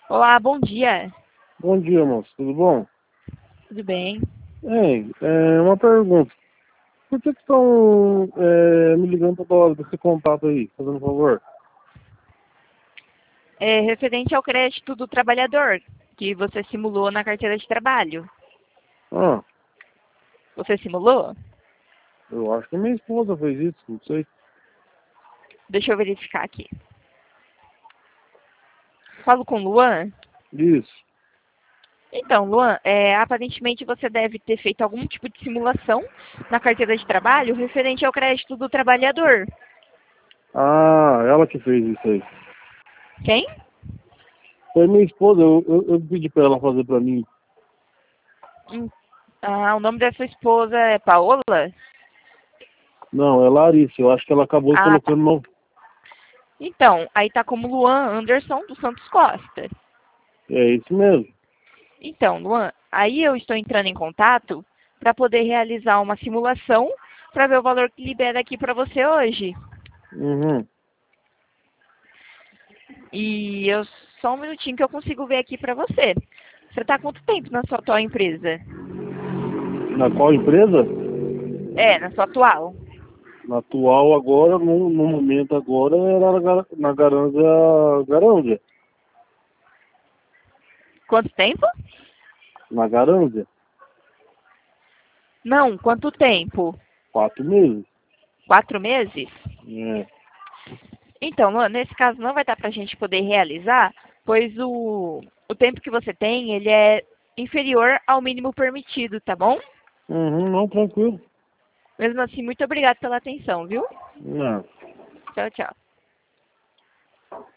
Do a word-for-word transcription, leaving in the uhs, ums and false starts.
Olá, bom dia. Bom dia, moço. Tudo bom? Tudo bem? Ei, é uma pergunta. Por que que estão é, me ligando toda hora desse contato aí, fazendo um favor? É referente ao crédito do trabalhador que você simulou na carteira de trabalho. Ah, Você simulou? eu acho que minha esposa fez isso, não sei. Deixa eu verificar aqui. Falo com o Luan? Isso. Então, Luan, é, aparentemente você deve ter feito algum tipo de simulação na carteira de trabalho referente ao crédito do trabalhador. Ah, ela que fez isso aí. Quem? Foi minha esposa, eu, eu, eu pedi pra ela fazer pra mim. Hum, Ah, o nome da sua esposa é Paola? Não, é Larissa, eu acho que ela acabou Ah, tá. colocando no... Então, aí tá como Luan Anderson dos Santos Costa. É isso mesmo. Então, Luan, aí eu estou entrando em contato para poder realizar uma simulação para ver o valor que libera aqui para você hoje. Uhum. E eu só um minutinho que eu consigo ver aqui para você. Você está há quanto tempo na sua atual empresa? Na qual empresa? É, na sua atual. Na atual agora, no, no momento agora, era na, Gar- na Garanja, Garanja. Quanto tempo? Na Garanja. Não, quanto tempo? Quatro meses. Quatro meses? É. Então, Luan, nesse caso não vai dar para a gente poder realizar, pois o, o tempo que você tem, ele é inferior ao mínimo permitido, tá bom? Uhum, não, tranquilo. Mesmo assim, muito obrigada pela atenção, viu? Não. Tchau, tchau.